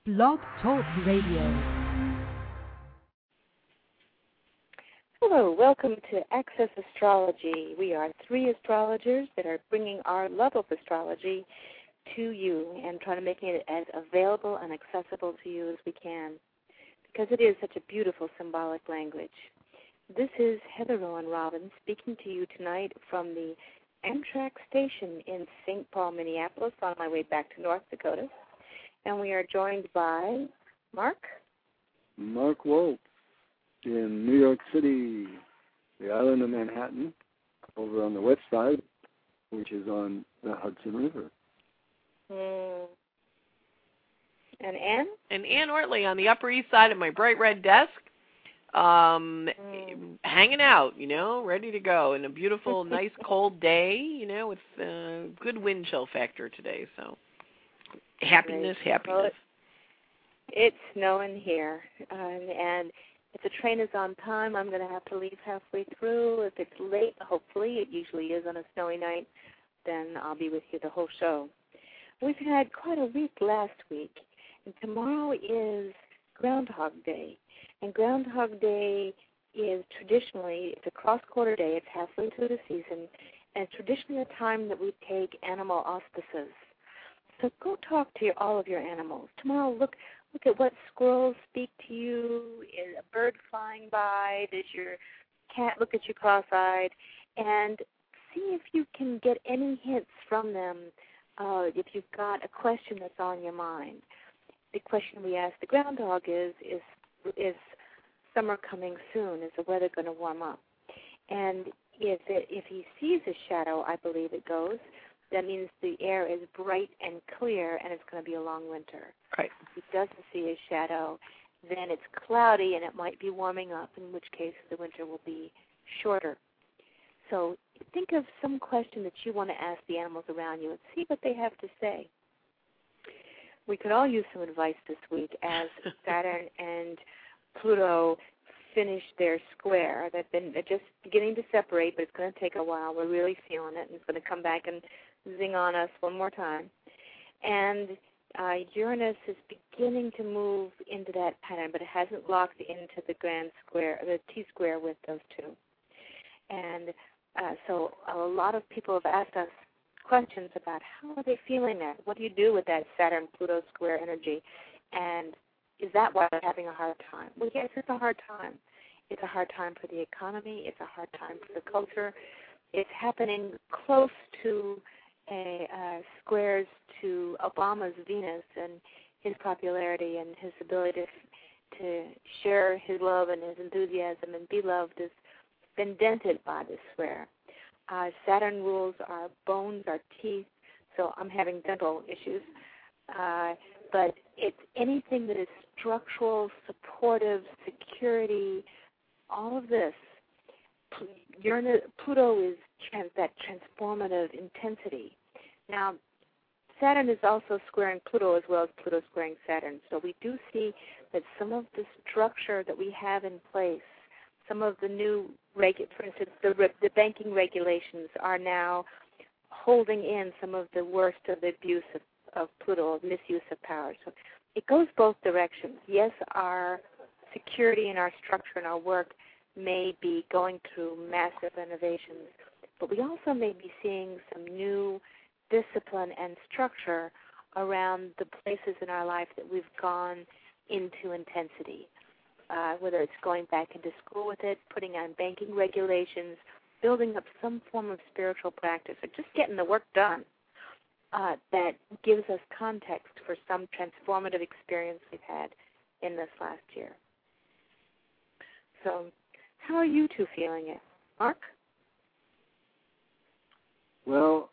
Blog Talk Radio. Hello, welcome to Access Astrology. We are three astrologers that are bringing our love of astrology to you and trying to make it as available and accessible to you as we can, because it is such a beautiful symbolic language. This is Heather Rowan Robbins speaking to you tonight from the Amtrak station in St. Paul, Minneapolis, on my way back to North Dakota. And we are joined by Mark Wolf in New York City, the island of Manhattan, over on the west side, which is on the Hudson River. And Ann? And Ann Ortley on the Upper East Side of my bright red desk, hanging out, ready to go. And a beautiful, nice, cold day, with good wind chill factor today. So happiness. Well, it's snowing here, and if the train is on time, I'm going to have to leave halfway through. If it's late, hopefully, it usually is on a snowy night, then I'll be with you the whole show. We've had quite a week last week, and tomorrow is Groundhog Day. And Groundhog Day is traditionally, it's a cross-quarter day, it's halfway through the season, and it's traditionally a time that we take animal auspices. So go talk to all of your animals. Tomorrow, look at what squirrels speak to you. Is a bird flying by? Does your cat look at you cross-eyed? And see if you can get any hints from them if you've got a question that's on your mind. The question we ask the groundhog is summer coming soon? Is the weather going to warm up? And if he sees a shadow, I believe it goes, that means the air is bright and clear, and it's going to be a long winter. Right. If he doesn't see a shadow, then it's cloudy, and it might be warming up, in which case the winter will be shorter. So think of some question that you want to ask the animals around you and see what they have to say. We could all use some advice this week as Saturn and Pluto finish their square. They're just beginning to separate, but it's going to take a while. We're really feeling it, and it's going to come back and zing on us one more time. And Uranus is beginning to move into that pattern, but it hasn't locked into the grand square, the T-square with those two. And so a lot of people have asked us questions about how are they feeling that? What do you do with that Saturn-Pluto square energy? And is that why they're having a hard time? Well, yes, it's a hard time. It's a hard time for the economy. It's a hard time for the culture. It's happening close to squares to Obama's Venus and his popularity and his ability to share his love and his enthusiasm and be loved has been dented by this square. Saturn rules our bones, our teeth, so I'm having dental issues. But it's anything that is structural, supportive, security, all of this. Pluto is that transformative intensity. Now, Saturn is also squaring Pluto as well as Pluto squaring Saturn. So we do see that some of the structure that we have in place, some of the new, for instance, the banking regulations are now holding in some of the worst of the abuse of Pluto, of misuse of power. So it goes both directions. Yes, our security and our structure and our work may be going through massive renovations, but we also may be seeing some new discipline and structure around the places in our life that we've gone into intensity, whether it's going back into school with it, putting on banking regulations, building up some form of spiritual practice, or just getting the work done that gives us context for some transformative experience we've had in this last year. So how are you two feeling it? Mark? Well,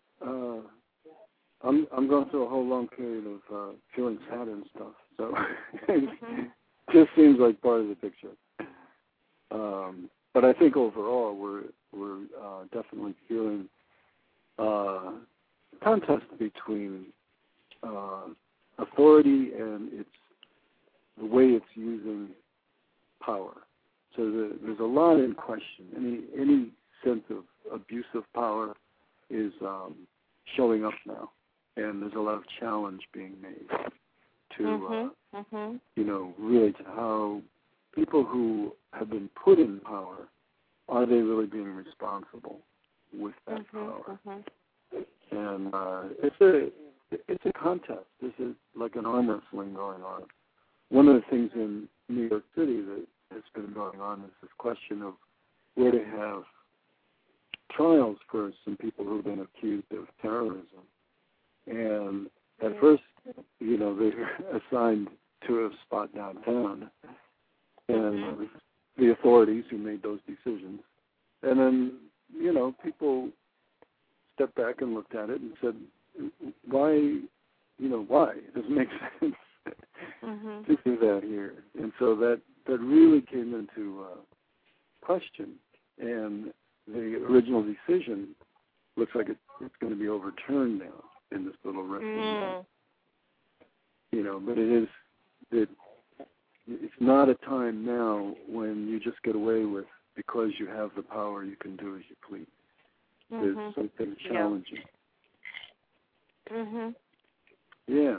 I'm going through a whole long period of feeling sad and stuff, so it just seems like part of the picture. But I think overall we're definitely feeling a contest between authority and the way it's using power. So there's a lot in question. Any sense of abuse of power is showing up now, and there's a lot of challenge being made to, really to how people who have been put in power, are they really being responsible with that power? And it's a contest. This is like an arm wrestling going on. One of the things in New York City that has been going on is this question of where to have trials for some people who have been accused of terrorism. And at first, they were assigned to a spot downtown, and the authorities who made those decisions. And then, people stepped back and looked at it and said, why? It doesn't make sense to do that here. And so that really came into question. And the original decision looks like it's going to be overturned now in this little wrestling. But it's not a time now when you just get away with, because you have the power, you can do as you please. There's something challenging. Yeah.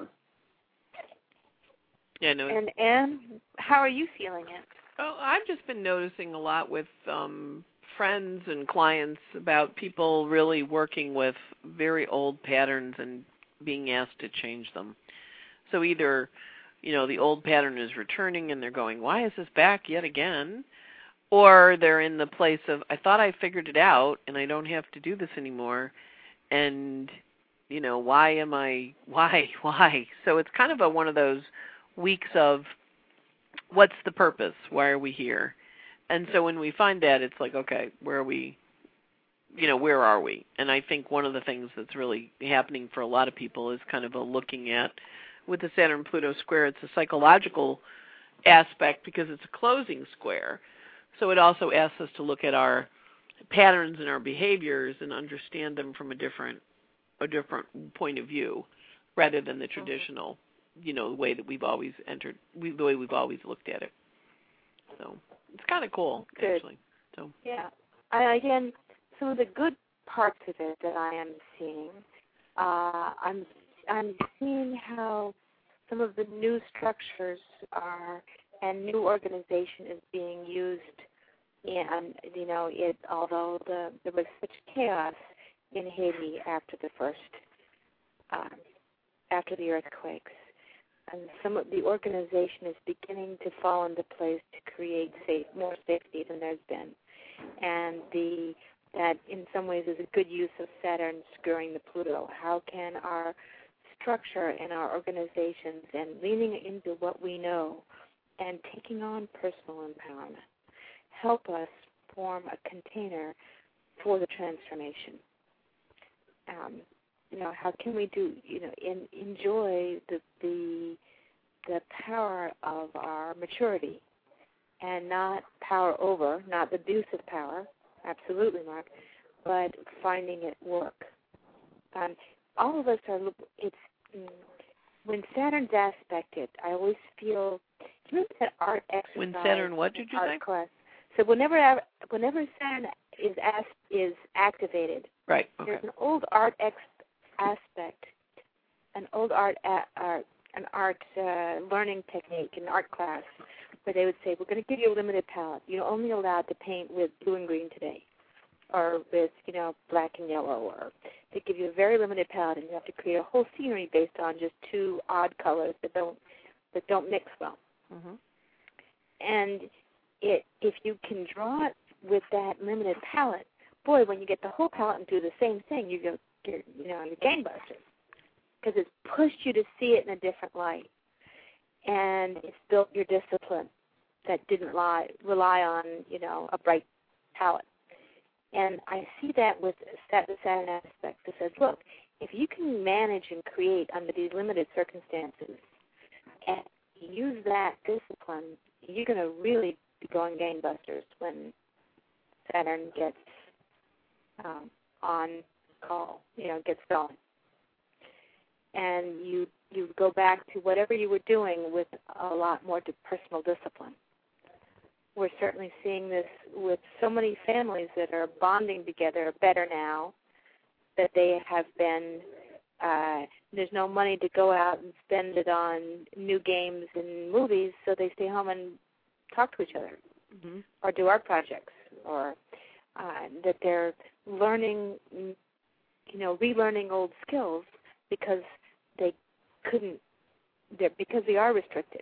Yeah, no. And Anne, how are you feeling it? Oh, I've just been noticing a lot with friends and clients about people really working with very old patterns and being asked to change them. So either, the old pattern is returning and they're going, why is this back yet again? Or they're in the place of, I thought I figured it out and I don't have to do this anymore. And, why? So it's kind of one of those weeks of, what's the purpose? Why are we here? And so when we find that, it's like, okay, where are we? Where are we? And I think one of the things that's really happening for a lot of people is kind of a looking at, with the Saturn-Pluto square, it's a psychological aspect because it's a closing square. So it also asks us to look at our patterns and our behaviors and understand them from a different point of view, rather than the traditional, way that we've always the way we've always looked at it. So it's kind of cool, actually. So yeah, again, some of the good parts of it that I am seeing, I'm seeing how some of the new structures and new organization is being used. And although there was such chaos in Haiti after the earthquakes, and some of the organization is beginning to fall into place to create more safety than there's been, and that in some ways is a good use of Saturn skewering the Pluto. How can our structure and our organizations and leaning into what we know and taking on personal empowerment help us form a container for the transformation? How can we enjoy the power of our maturity and not power over, not the abuse of power, absolutely, Mark, but finding it work. All of us are, when Saturn's aspected, I always feel, do you remember that art exercise? When Saturn, what did you say? Class? So whenever Saturn is activated, right? Okay. There's an old art aspect, an art learning technique, an art class, where they would say, we're going to give you a limited palette. You're only allowed to paint with blue and green today, or with black and yellow, or they give you a very limited palette, and you have to create a whole scenery based on just two odd colors that don't mix well. Mm-hmm. And if you can draw it with that limited palette, boy, when you get the whole palette and do the same thing, you're gangbusters, because it's pushed you to see it in a different light, and it's built your discipline that didn't rely on a bright palette. And I see that with the Saturn aspect that says, look, if you can manage and create under these limited circumstances and use that discipline, you're going to really be going gangbusters when Saturn gets on call, gets going. And you go back to whatever you were doing with a lot more personal discipline. We're certainly seeing this with so many families that are bonding together better now that they have been there's no money to go out and spend it on new games and movies, so they stay home and talk to each other or do art projects, or that they're learning, relearning old skills because they couldn't, because they are restricted.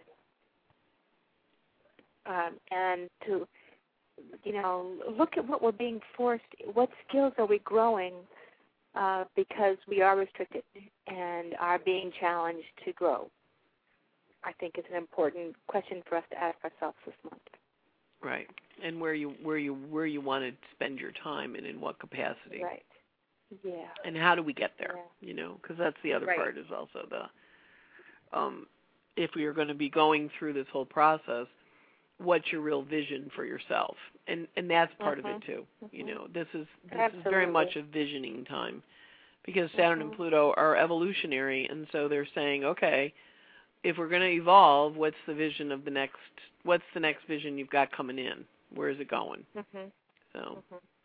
And to, look at what we're being forced, what skills are we growing because we are restricted and are being challenged to grow. I think is an important question for us to ask ourselves this month. Right, and where you want to spend your time and in what capacity. Right. Yeah. And how do we get there? Yeah. Because that's the other part is also the if we are going to be going through this whole process, what's your real vision for yourself? And that's part of it too. This is very much a visioning time, because Saturn and Pluto are evolutionary, and so they're saying, okay, if we're going to evolve, what's the vision of what's the next vision you've got coming in? Where is it going? So,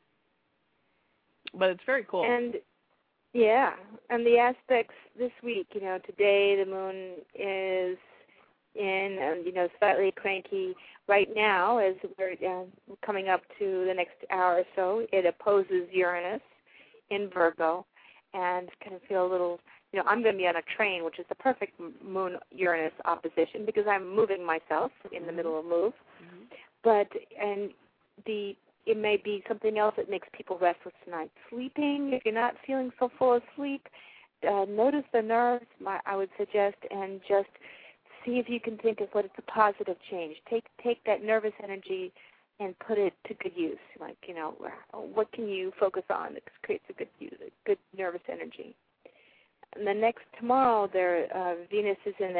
but it's very cool. And and the aspects this week, today the moon is in, slightly cranky right now as we're coming up to the next hour or so. It opposes Uranus in Virgo, and kind of feel a little, I'm going to be on a train, which is the perfect Moon-Uranus opposition because I'm moving myself in the middle of move. But, it may be something else that makes people restless tonight. Sleeping, if you're not feeling so full of sleep, notice the nerves, I would suggest, and just see if you can think of what is a positive change. Take that nervous energy and put it to good use. Like, what can you focus on that creates a good nervous energy? And the tomorrow, Venus is in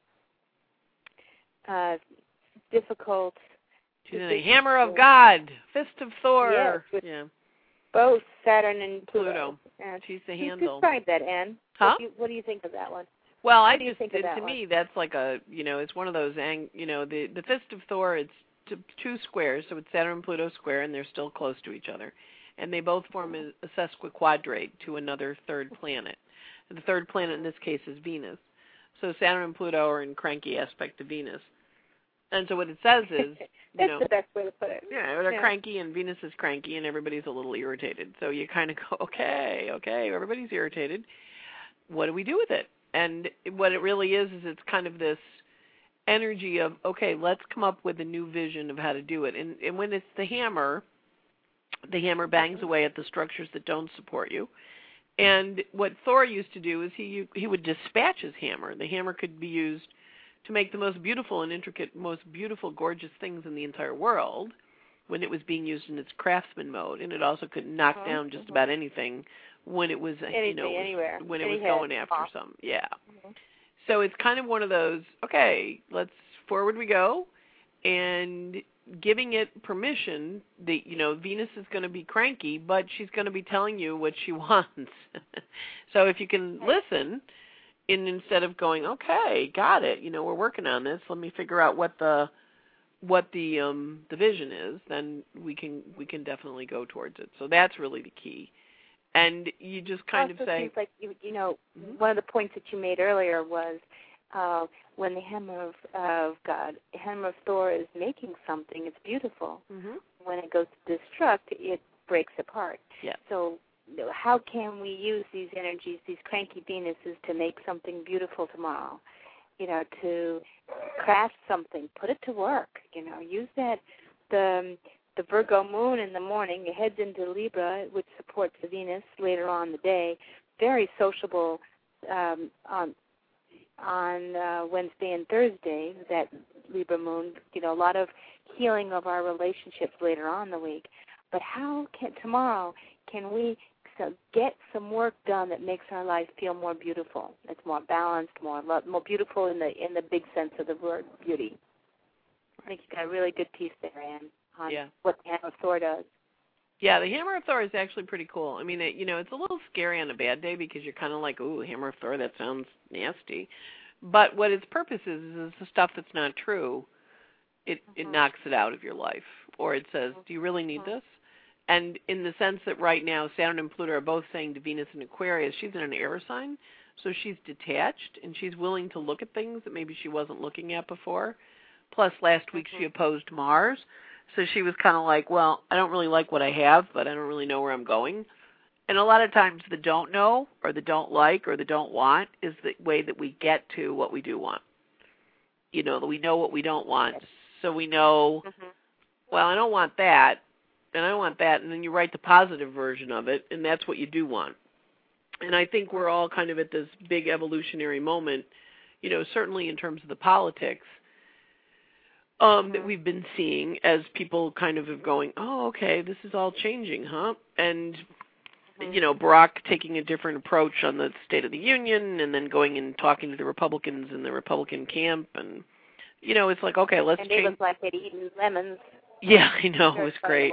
that difficult. She's the hammer of God, fist of Thor. Yes, both Saturn and Pluto. And she's the handle. Describe that, Anne. Huh? What do you think of that one? Well, to me, that's like it's one of those, the fist of Thor, it's two squares, so it's Saturn and Pluto square, and they're still close to each other. And they both form a sesquiquadrate to another third planet. And the third planet in this case is Venus. So Saturn and Pluto are in cranky aspect to Venus. And so what it says is, that's the best way to put it. Yeah, they're cranky, and Venus is cranky, and everybody's a little irritated. So you kind of go, okay, everybody's irritated. What do we do with it? And what it really is it's kind of this energy of, okay, let's come up with a new vision of how to do it. And when it's the hammer bangs away at the structures that don't support you. And what Thor used to do is he would dispatch his hammer. The hammer could be used to make the most beautiful and intricate, most beautiful, gorgeous things in the entire world when it was being used in its craftsman mode. And it also could knock down just about anything when it was, anywhere. When it was going after something. Yeah. So it's kind of one of those, okay, let's forward we go, and giving it permission. Venus is going to be cranky, but she's going to be telling you what she wants. So if you can listen, and instead of going, okay, got it, we're working on this, let me figure out what the vision is, then we can definitely go towards it. So that's really the key. And you just kind of say, seems like one of the points that you made earlier was when the hammer of God, the hammer of Thor is making something, it's beautiful. When it goes to destruct, it breaks apart. Yeah. So how can we use these energies, these cranky Venuses, to make something beautiful tomorrow? To craft something, put it to work. Use that the Virgo moon in the morning. It heads into Libra, which supports the Venus later on in the day. Very sociable on Wednesday and Thursday. That Libra moon. A lot of healing of our relationships later on in the week. But tomorrow can we get some work done that makes our life feel more beautiful? It's more balanced, more beautiful in the big sense of the word beauty. I think you got a really good piece there, Anne, on what the Hammer of Thor does. Yeah, the Hammer of Thor is actually pretty cool. I mean, it's a little scary on a bad day because you're kind of like, ooh, Hammer of Thor, that sounds nasty. But what its purpose is the stuff that's not true, it knocks it out of your life. Or it says, do you really need this? And in the sense that right now Saturn and Pluto are both saying to Venus in Aquarius, she's in an air sign, So she's detached, and she's willing to look at things that maybe she wasn't looking at before. Plus, last week she opposed Mars, so she was kind of like, well, I don't really like what I have, but I don't really know where I'm going. And a lot of times the don't know or the don't like or the don't want is the way that we get to what we do want. You know, we know what we don't want, so we know, well, I don't want that, and I want that, and then you write the positive version of it, and that's what you do want. And I think we're all kind of at this big evolutionary moment, you know, certainly in terms of the politics, that we've been seeing as people kind of are going, oh, okay, this is all changing, huh? And, you know, Barack taking a different approach on the State of the Union and then going and talking to the Republicans in the Republican camp. And, you know, it's like, okay, let's change. And they look like they'd eaten lemons. Yeah, I know, it was great.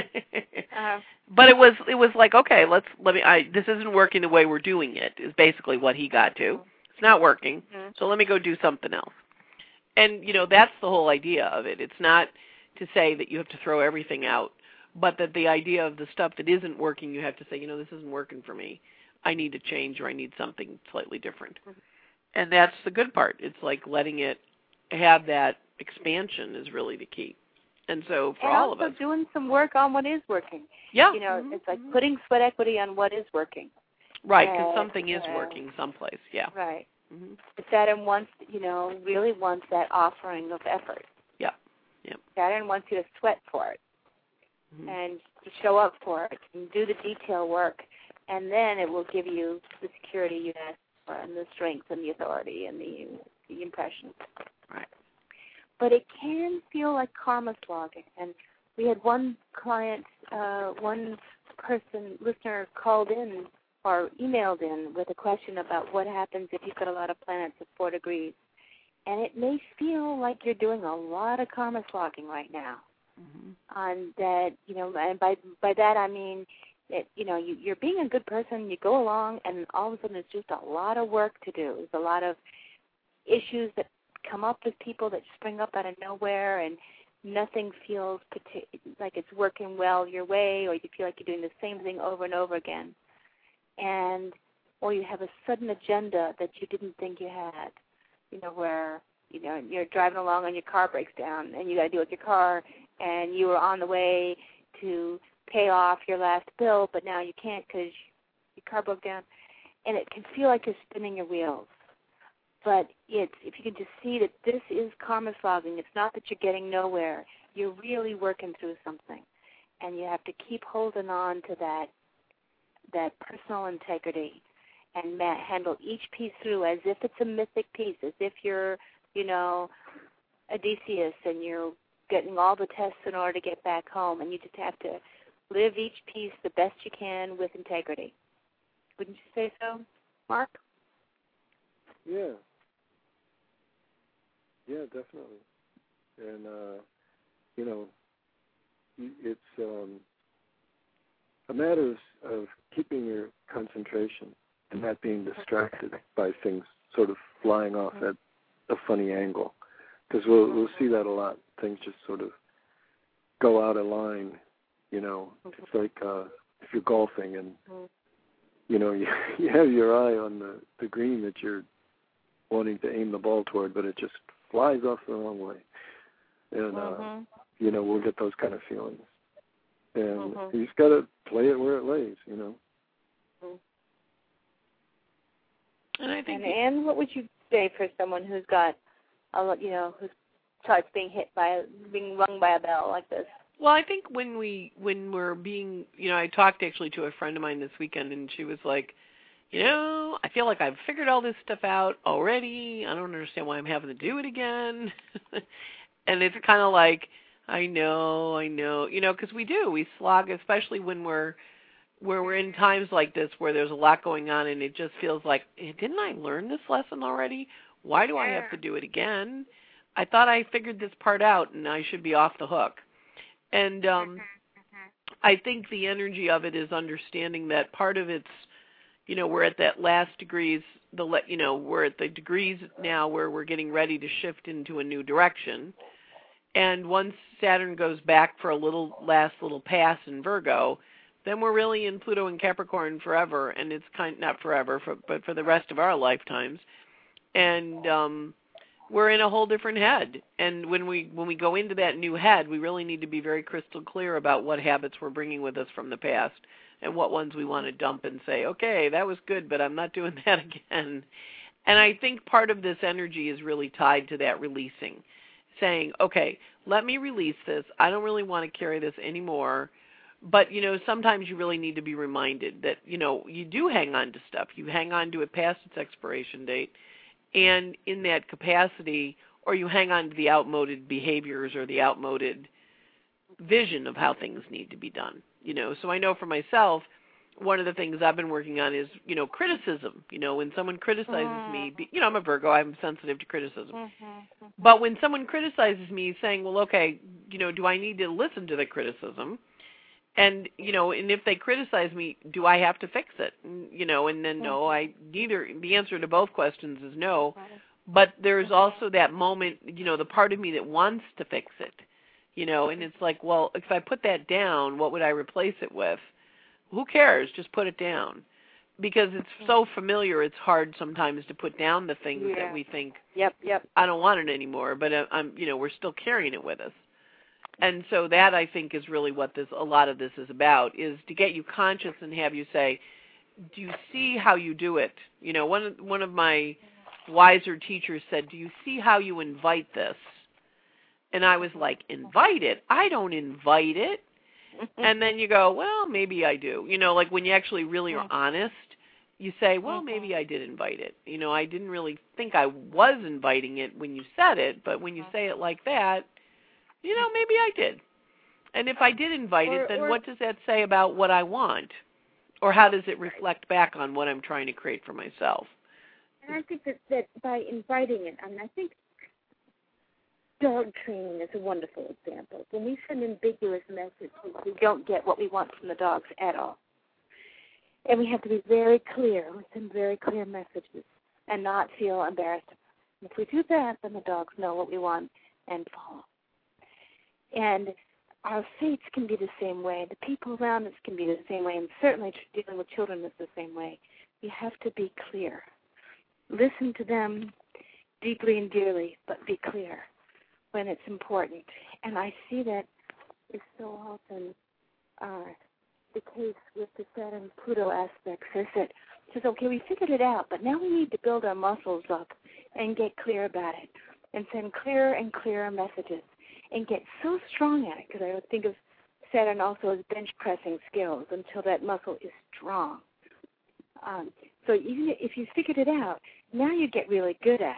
But it was like, okay, this isn't working the way we're doing it, is basically what he got to. It's not working, so let me go do something else. And, you know, that's the whole idea of it. It's not to say that you have to throw everything out, but that the idea of the stuff that isn't working, you have to say, you know, this isn't working for me. I need to change, or I need something slightly different. And that's the good part. It's like letting it have that expansion is really the key. And so for all of us. And also doing some work on what is working. Yeah. You know, it's like putting sweat equity on what is working. Right, because something is working someplace, yeah. Right. But Saturn wants, you know, really wants that offering of effort. Yeah. Yep. Saturn wants you to sweat for it and to show up for it and do the detail work, and then it will give you the security you ask for and the strength and the authority and the impression. Right. But it can feel like karma slogging. And we had one client, one listener called in or emailed in with a question about what happens if you've got a lot of planets at 4 degrees. And it may feel like you're doing a lot of karma slogging right now. On that, you know, and by that I mean that, you know, you're being a good person, you go along, and all of a sudden it's just a lot of work to do. There's a lot of issues that come up with people that spring up out of nowhere, and nothing feels like it's working well your way, or you feel like you're doing the same thing over and over again. Or you have a sudden agenda that you didn't think you had, you know, where, you know, you're driving along and your car breaks down and you got to deal with your car, and you were on the way to pay off your last bill, but now you can't because your car broke down. And it can feel like you're spinning your wheels. But if you can just see that this is karma slogging, it's not that you're getting nowhere. You're really working through something. And you have to keep holding on to that personal integrity and handle each piece through as if it's a mythic piece, as if you're, you know, Odysseus and you're getting all the tests in order to get back home, and you just have to live each piece the best you can with integrity. Wouldn't you say so, Mark? Yeah. Yeah, definitely. And, you know, it's a matter of keeping your concentration and not being distracted by things sort of flying off at a funny angle. Because we'll see that a lot. Things just sort of go out of line, you know. It's like if you're golfing and, you know, you have your eye on the green that you're wanting to aim the ball toward, but it just flies off the wrong way. And, you know, we'll get those kind of feelings. And you just got to play it where it lays, you know. And I think. And what would you say for someone who's got, you know, who starts being being rung by a bell like this? Well, I think when we're being, you know, I talked actually to a friend of mine this weekend, and she was like, you know, I feel like I've figured all this stuff out already. I don't understand why I'm having to do it again. And it's kind of like, I know, you know, because we slog, especially when we're in times like this where there's a lot going on, and it just feels like, didn't I learn this lesson already? Why do I have to do it again? I thought I figured this part out, and I should be off the hook. And I think the energy of it is understanding that part of it's, you know, we're at that last degrees, you know, we're at the degrees now where we're getting ready to shift into a new direction. And once Saturn goes back for a last little pass in Virgo, then we're really in Pluto and Capricorn forever, and it's not forever, but for the rest of our lifetimes. And we're in a whole different head. And when we go into that new head, we really need to be very crystal clear about what habits we're bringing with us from the past and what ones we want to dump and say, okay, that was good, but I'm not doing that again. And I think part of this energy is really tied to that releasing, saying, okay, let me release this. I don't really want to carry this anymore. But, sometimes you really need to be reminded that, you do hang on to stuff. You hang on to it past its expiration date. And in that capacity, or you hang on to the outmoded behaviors or the outmoded vision of how things need to be done. So I know for myself, one of the things I've been working on is, criticism. When someone criticizes me, I'm a Virgo, I'm sensitive to criticism. But when someone criticizes me saying, well, okay, do I need to listen to the criticism? And, and if they criticize me, do I have to fix it? And then no, the answer to both questions is no. But there's also that moment, the part of me that wants to fix it, and it's like, well, if I put that down, what would I replace it with? Who cares? Just put it down. Because it's so familiar, it's hard sometimes to put down the things that we think, yep, I don't want it anymore, but we're still carrying it with us. And so that, I think, is really what a lot of this is about, is to get you conscious and have you say, do you see how you do it? One of my wiser teachers said, do you see how you invite this? And I was like, invite it? I don't invite it. And then you go, well, maybe I do. Like when you actually really are honest, you say, well, maybe I did invite it. I didn't really think I was inviting it when you said it, but when you say it like that, maybe I did. And if I did invite it, then what does that say about what I want? Or how does it reflect back on what I'm trying to create for myself? And I think that by inviting it, I think dog training is a wonderful example. When we send ambiguous messages, we don't get what we want from the dogs at all. And we have to be very clear with some very clear messages and not feel embarrassed. If we do that, then the dogs know what we want and follow. And our fates can be the same way. The people around us can be the same way. And certainly dealing with children is the same way. You have to be clear. Listen to them deeply and dearly, but be clear when it's important. And I see that is so often the case with the Saturn-Pluto aspects. Is that it says, okay, we figured it out, but now we need to build our muscles up and get clear about it and send clearer and clearer messages. And get so strong at it, because I would think of Saturn also as bench pressing skills until that muscle is strong. So even if you figured it out, now you get really good at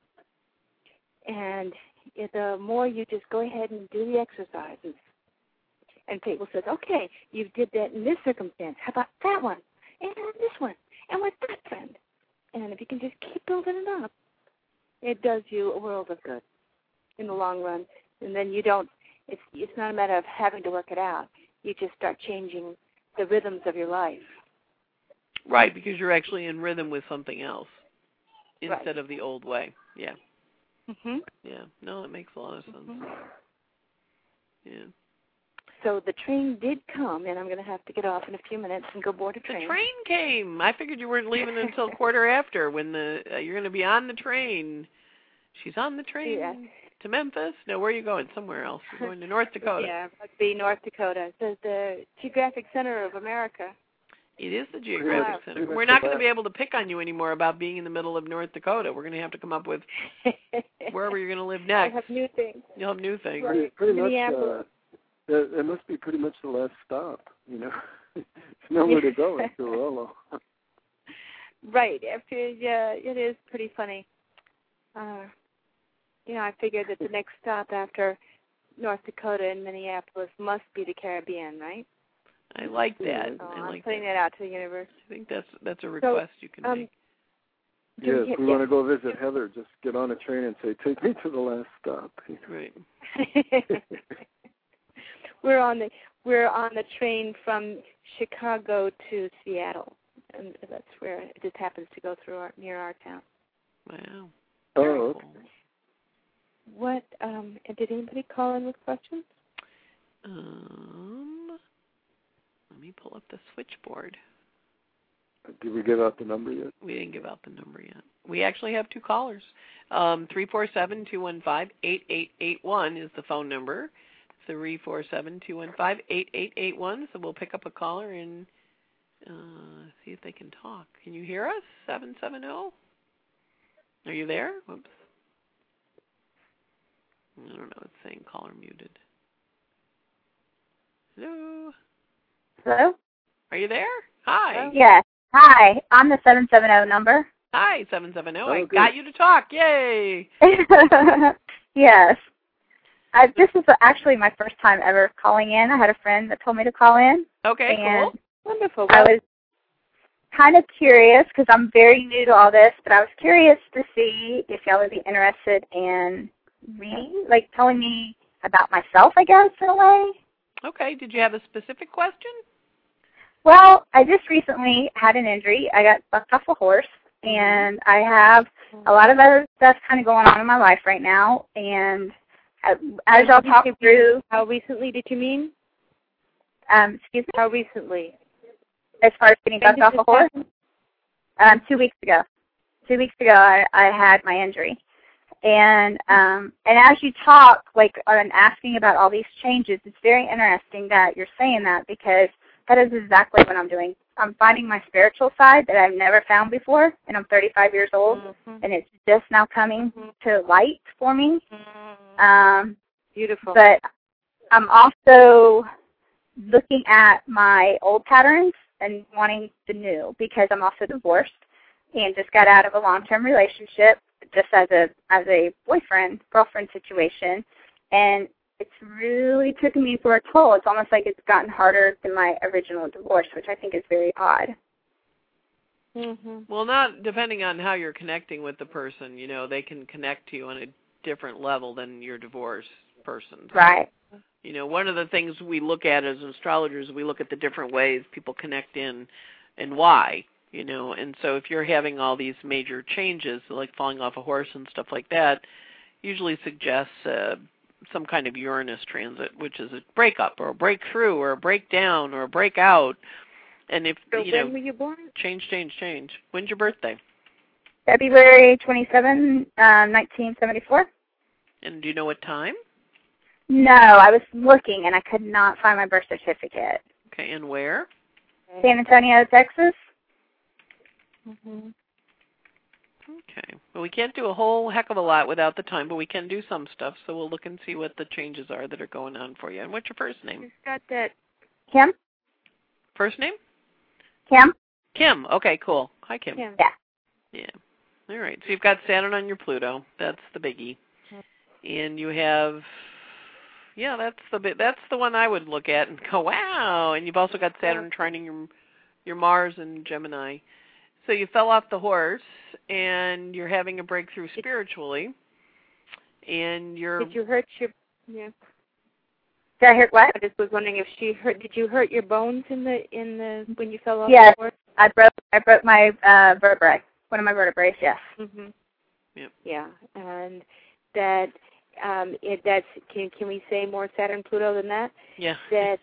it. And the more you just go ahead and do the exercises, and people says, okay, you did that in this circumstance. How about that one? And this one? And with that friend? And if you can just keep building it up, it does you a world of good in the long run. And then you don't, it's not a matter of having to work it out. You just start changing the rhythms of your life. Right, because you're actually in rhythm with something else instead of the old way. Yeah. Mm-hmm. Yeah. No, it makes a lot of sense. Mm-hmm. Yeah. So the train did come, and I'm going to have to get off in a few minutes and go board a train. The train came. I figured you weren't leaving until quarter after when you're going to be on the train. She's on the train. Yeah. To Memphis? No, where are you going? Somewhere else. You're going to North Dakota. Yeah, it must be North Dakota. It's the geographic center of America. It is the geographic center. We're not going to be able to pick on you anymore about being in the middle of North Dakota. We're going to have to come up with wherever you're going to live next. You'll have new things. You'll have new things. Pretty much, it must be pretty much the last stop, There's nowhere to go after Rollo. Right. It is pretty funny. I figured that the next stop after North Dakota and Minneapolis must be the Caribbean, right? I like that. So I'm putting that out to the universe. I think that's a request you can make. Yes, we want to go visit Heather. Just get on a train and say, take me to the last stop. Right. We're on the train from Chicago to Seattle, and that's where it just happens to go through near our town. Wow. Oh, okay. What? Did anybody call in with questions? Let me pull up the switchboard. Did we give out the number yet? We didn't give out the number yet. We actually have 2 callers. 347-215-8881 is the phone number. 347-215-8881. So we'll pick up a caller and see if they can talk. Can you hear us? 770? Are you there? Whoops. I don't know. It's saying caller muted. Hello? Hello? Are you there? Hi. Yes. Hi. I'm the 770 number. Hi, 770. Oh, I good. got you to talk. Yay. Yes. This is actually my first time ever calling in. I had a friend that told me to call in. Okay, and cool. Wonderful. I was kind of curious because I'm very new to all this, but I was curious to see if y'all would be interested in reading, like telling me about myself, I guess, in a way. Okay. Did you have a specific question? Well, I just recently had an injury. I got bucked off a horse, and I have a lot of other stuff kind of going on in my life right now. And as y'all talk through... How recently did you mean? Excuse me? How recently? As far as getting bucked off a horse? 2 weeks ago. 2 weeks ago, I had my injury. And as you talk, like, and asking about all these changes, it's very interesting that you're saying that because that is exactly what I'm doing. I'm finding my spiritual side that I've never found before, and I'm 35 years old, and it's just now coming to light for me. Beautiful. But I'm also looking at my old patterns and wanting the new because I'm also divorced and just got out of a long-term relationship just as a boyfriend-girlfriend situation, and it's really taken me for a toll. It's almost like it's gotten harder than my original divorce, which I think is very odd. Well, not depending on how you're connecting with the person. You know, they can connect to you on a different level than your divorced person. Right. You know, one of the things we look at as astrologers, we look at the different ways people connect in and why. You know, and so if you're having all these major changes, like falling off a horse and stuff like that, usually suggests some kind of Uranus transit, which is a breakup or a breakthrough or a breakdown or a breakout. And if, so you know, when were you born? Change. When's your birthday? February 27, 1974. And do you know what time? No, I was looking and I could not find my birth certificate. Okay, and where? San Antonio, Texas. Okay. Well, we can't do a whole heck of a lot without the time, but we can do some stuff. So we'll look and see what the changes are that are going on for you. And what's your first name? You've got that. Kim? First name? Kim? Kim. Okay, cool. Hi, Kim. Yeah. Yeah. All right. So you've got Saturn on your Pluto. That's the biggie. And you have, yeah, that's the one I would look at and go, wow. And you've also got Saturn trining your Mars and Gemini. So you fell off the horse, and you're having a breakthrough spiritually, and you're... Did you hurt your... Yeah. Did I hurt what? I just was wondering if did you hurt your bones in the when you fell off Yes, the horse? I broke my vertebrae, one of my vertebrae, yes. Yep. Yeah, and that... can we say more Saturn Pluto than that? Yeah. That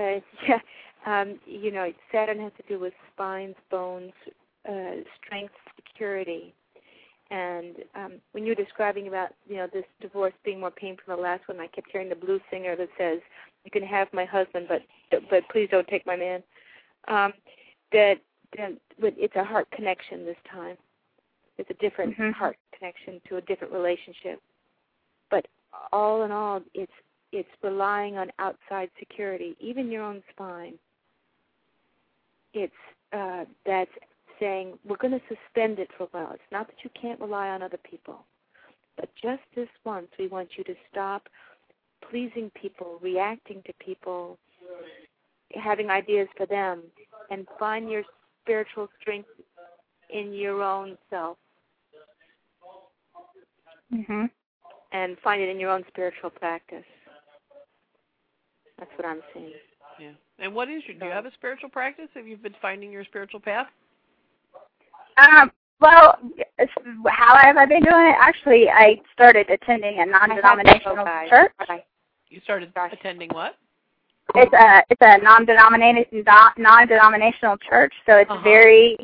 you know, Saturn has to do with spines, bones, strength, security, and when you're describing about this divorce being more painful than the last one, I kept hearing the blues singer that says, "You can have my husband, but please don't take my man." But it's a heart connection this time. It's a different heart connection to a different relationship. But all in all, it's relying on outside security, even your own spine. It's that's saying we're going to suspend it for a while. It's not that you can't rely on other people, but just this once, we want you to stop pleasing people, reacting to people, having ideas for them, and find your spiritual strength in your own self. And find it in your own spiritual practice. That's what I'm saying. Yeah. And what is do you have a spiritual practice? Have you been finding your spiritual path? Well, how have I been doing it? Actually, I started attending a non-denominational church. You started attending what? It's a non-denominational church, so it's very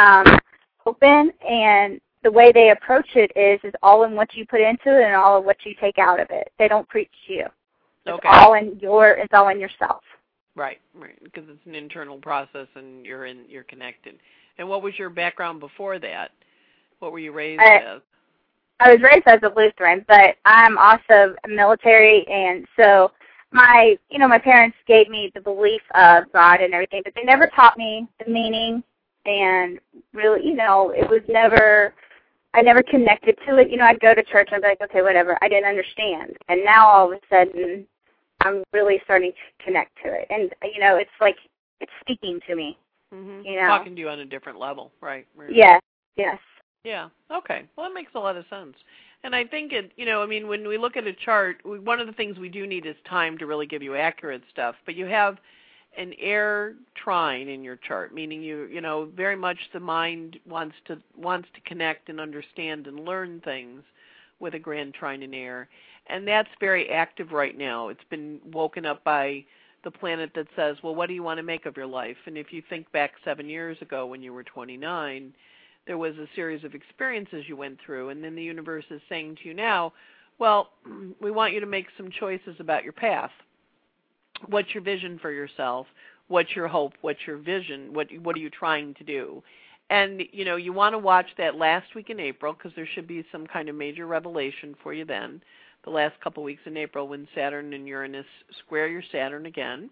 open, and the way they approach it is all in what you put into it and all in what you take out of it. They don't preach to you. It's all in yourself. Right, because it's an internal process, and you're connected. And what was your background before that? What were you raised as? I was raised as a Lutheran, but I'm also military, and so my parents gave me the belief of God and everything, but they never taught me the meaning, and really, it was never, I never connected to it. I'd go to church and I'd be like, okay, whatever. I didn't understand. And now all of a sudden, I'm really starting to connect to it. And, it's like it's speaking to me. Mm-hmm. Talking to you on a different level, right? Yes. Yeah, okay. Well, that makes a lot of sense. And I think when we look at a chart, one of the things we do need is time to really give you accurate stuff. But you have an air trine in your chart, meaning very much the mind wants to connect and understand and learn things with a grand trine in air. And that's very active right now. It's been woken up by the planet that says, well, what do you want to make of your life? And if you think back 7 years ago when you were 29, there was a series of experiences you went through, and then the universe is saying to you now, well, we want you to make some choices about your path. What's your vision for yourself? What's your hope? What's your vision? What are you trying to do? And, you want to watch that last week in April, because there should be some kind of major revelation for you then, the last couple weeks in April when Saturn and Uranus square your Saturn again.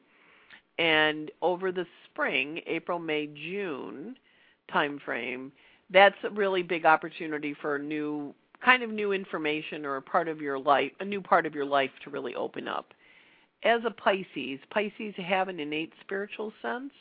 And over the spring, April, May, June time frame, that's a really big opportunity for new information or a new part of your life to really open up. As a Pisces have an innate spiritual sense.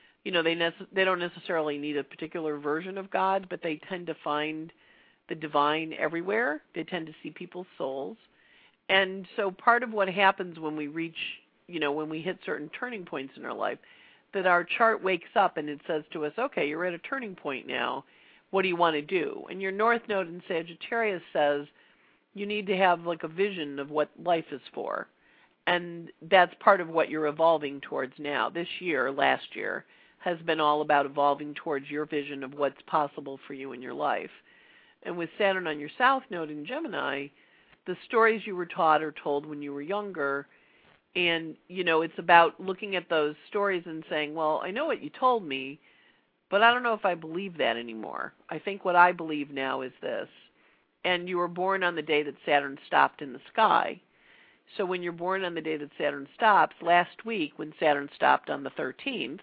They don't necessarily need a particular version of God, but they tend to find the divine everywhere. They tend to see people's souls. And so part of what happens when we reach, when we hit certain turning points in our life, that our chart wakes up and it says to us, okay, you're at a turning point now. What do you want to do? And your North Node in Sagittarius says you need to have like a vision of what life is for. And that's part of what you're evolving towards now. This year, last year, has been all about evolving towards your vision of what's possible for you in your life. And with Saturn on your South Node in Gemini, the stories you were taught or told when you were younger, and, it's about looking at those stories and saying, well, I know what you told me, but I don't know if I believe that anymore. I think what I believe now is this. And you were born on the day that Saturn stopped in the sky. So when you're born on the day that Saturn stops, last week when Saturn stopped on the 13th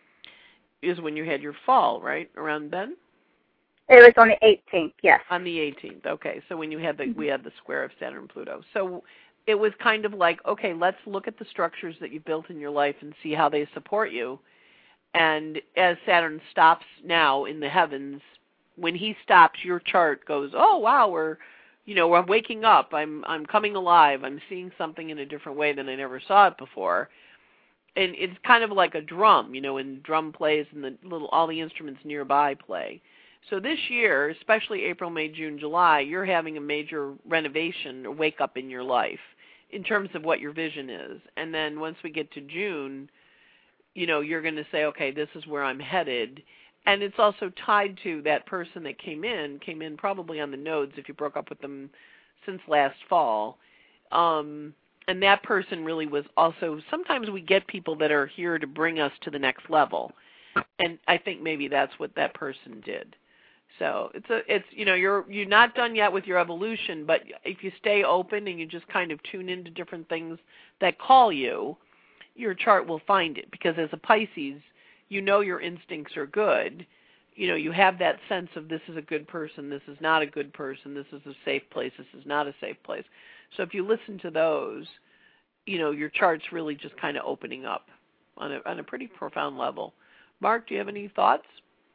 is when you had your fall, right? Around then? It was on the 18th, yes. On the 18th, okay. So when we had the square of Saturn and Pluto. So it was kind of like, okay, let's look at the structures that you've built in your life and see how they support you. And as Saturn stops now in the heavens, when he stops, your chart goes, oh, wow, we're waking up. I'm coming alive. I'm seeing something in a different way than I never saw it before. And it's kind of like a drum, when drum plays and all the instruments nearby play. So this year, especially April, May, June, July, you're having a major renovation or wake up in your life in terms of what your vision is. And then once we get to June, you're going to say, okay, this is where I'm headed. And it's also tied to that person that came in probably on the nodes if you broke up with them since last fall. And that person really was also, sometimes we get people that are here to bring us to the next level. And I think maybe that's what that person did. So you're not done yet with your evolution, but if you stay open and you just kind of tune into different things that call you, your chart will find it. Because as a Pisces, your instincts are good. You have that sense of this is a good person, this is not a good person, this is a safe place, this is not a safe place. So if you listen to those, your chart's really just kind of opening up on a pretty profound level. Mark, do you have any thoughts?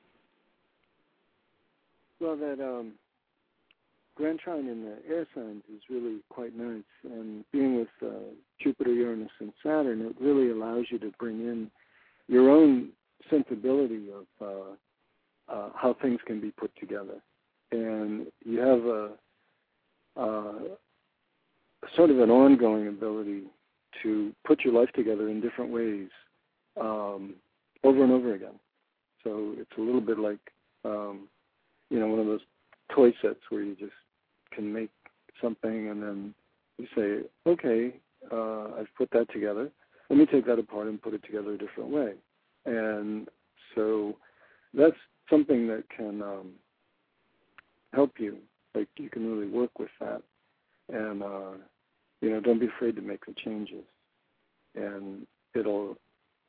Well, that grand trine in the air signs is really quite nice. And being with Jupiter, Uranus, and Saturn, it really allows you to bring in your own sensibility of how things can be put together. And you have a sort of an ongoing ability to put your life together in different ways over and over again. So it's a little bit like, one of those toy sets where you just can make something and then you say, okay, I've put that together. Let me take that apart and put it together a different way. And so that's something that can help you. Like, you can really work with that. And, don't be afraid to make the changes. And you'll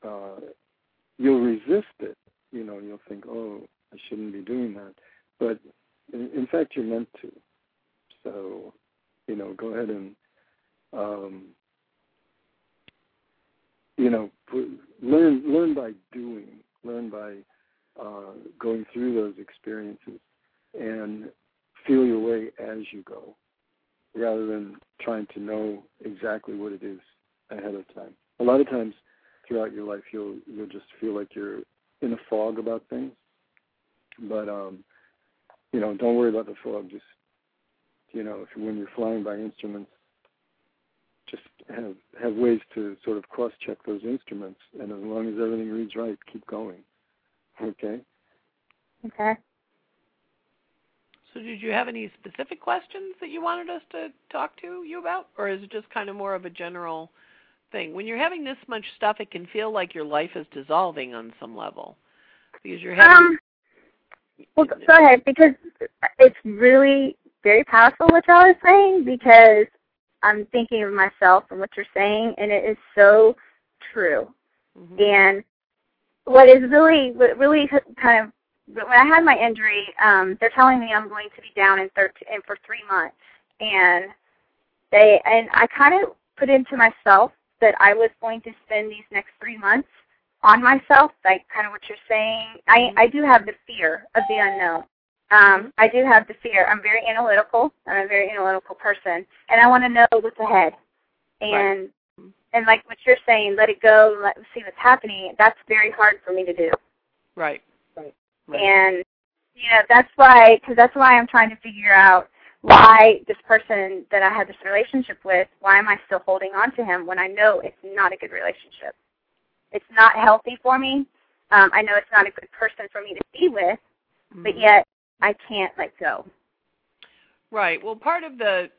resist it. You'll think, oh, I shouldn't be doing that. But, in fact, you're meant to. So, go ahead and, learn by doing, learn by going through those experiences and feel your way as you go, rather than trying to know exactly what it is ahead of time. A lot of times throughout your life, you'll just feel like you're in a fog about things. But, don't worry about the fog. Just, when you're flying by instruments, just have ways to sort of cross-check those instruments. And as long as everything reads right, keep going. Okay? Okay. So did you have any specific questions that you wanted us to talk to you about? Or is it just kind of more of a general thing? When you're having this much stuff, it can feel like your life is dissolving on some level. Because you're having... Well, go ahead, because it's really very powerful what y'all are saying, because I'm thinking of myself and what you're saying, and it is so true. Mm-hmm. And what really kind of, when I had my injury, they're telling me I'm going to be down for 3 months, and I kind of put into myself that I was going to spend these next 3 months on myself, like kind of what you're saying. I do have the fear of the unknown. I do have the fear. I'm very analytical. I'm a very analytical person, and I want to know what's ahead. And right. And like what you're saying, let it go, see what's happening. That's very hard for me to do. Right. And that's why I'm trying to figure out why this person that I had this relationship with, why am I still holding on to him when I know it's not a good relationship? It's not healthy for me. I know it's not a good person for me to be with, but yet I can't let go. Right. Well, part of the,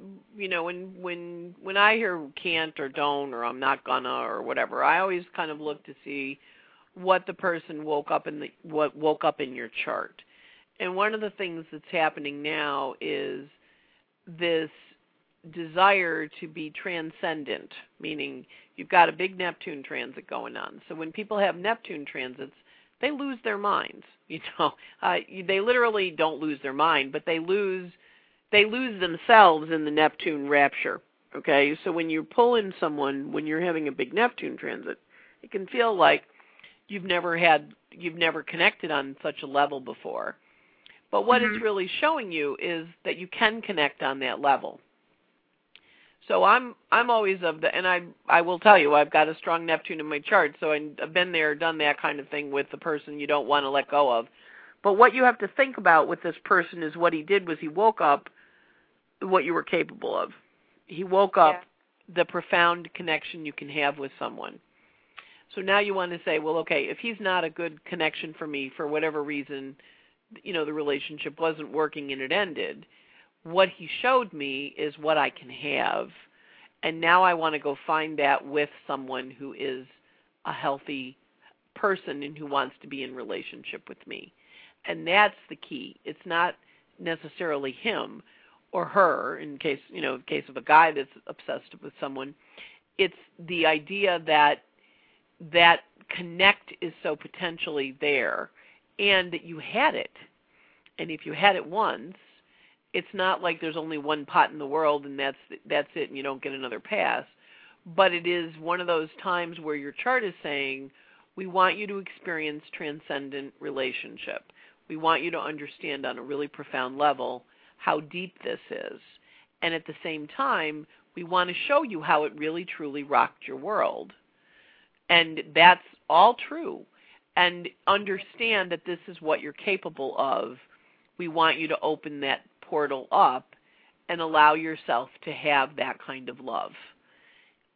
when I hear can't or don't or I'm not gonna or whatever, I always kind of look to see what the person woke up in your chart. And one of the things that's happening now is this desire to be transcendent, meaning you've got a big Neptune transit going on. So when people have Neptune transits, they lose their minds. They literally don't lose their mind, but they lose themselves in the Neptune rapture. Okay, so when you pull in someone, when you're having a big Neptune transit, it can feel like you've never connected on such a level before. But what it's really showing you is that you can connect on that level. So I'm always and I will tell you, I've got a strong Neptune in my chart, so I've been there, done that kind of thing with the person you don't want to let go of. But what you have to think about with this person is what he did was he woke up what you were capable of. He woke up the profound connection you can have with someone. So now you want to say, well, okay, if he's not a good connection for me for whatever reason, the relationship wasn't working and it ended, what he showed me is what I can have, and now I want to go find that with someone who is a healthy person and who wants to be in relationship with me. And that's the key. It's not necessarily him or her, in case of a guy that's obsessed with someone. It's the idea that connect is so potentially there, and that you had it. And if you had it once, it's not like there's only one pot in the world and that's it and you don't get another pass. But it is one of those times where your chart is saying, we want you to experience transcendent relationship. We want you to understand on a really profound level how deep this is. And at the same time, we want to show you how it really truly rocked your world. And that's all true. And understand that this is what you're capable of. We want you to open that portal up and allow yourself to have that kind of love.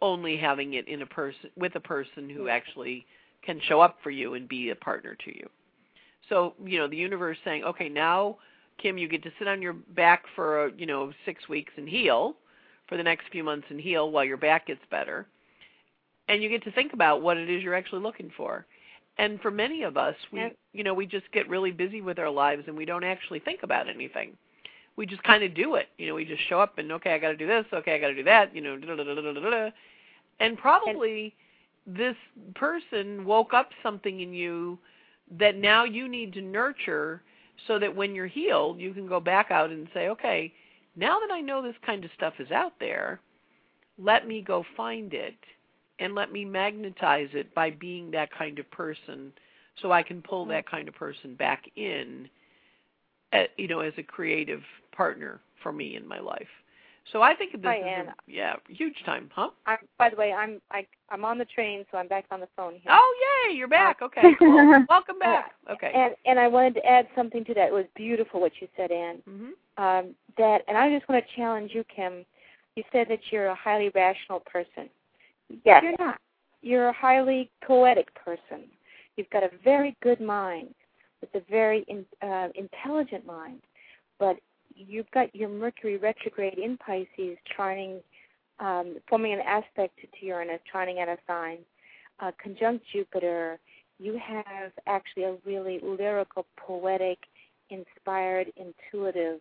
only having it with a person who actually can show up for you and be a partner to you. So, the universe saying, okay, now, Kim, you get to sit on your back for, 6 weeks and heal for the next few months and heal while your back gets better. And you get to think about what it is you're actually looking for. And for many of us, we just get really busy with our lives and we don't actually think about anything. We just kind of do it. We just show up and, okay, I got to do this. Okay, I got to do that. And probably this person woke up something in you that now you need to nurture so that when you're healed, you can go back out and say, okay, now that I know this kind of stuff is out there, let me go find it and let me magnetize it by being that kind of person so I can pull that kind of person back in, as a creative partner for me in my life. So I think this is huge time, huh? By the way, I'm on the train, so I'm back on the phone here. Oh, yay, you're back. Okay, cool. Welcome back. Okay. And I wanted to add something to that. It was beautiful what you said, Anne. Mm-hmm. And I just want to challenge you, Kim. You said that you're a highly rational person. Yes. You're not. You're a highly poetic person. You've got a very good mind. It's a very intelligent mind. But you've got your Mercury retrograde in Pisces forming an aspect to Uranus, trining at a sign, conjunct Jupiter. You have actually a really lyrical, poetic, inspired, intuitive